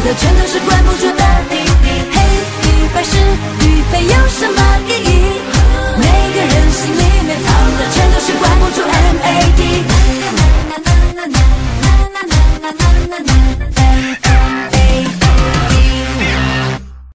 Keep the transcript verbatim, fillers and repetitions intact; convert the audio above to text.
的全都是关不住的秘密。黑与白是与非有什么意义？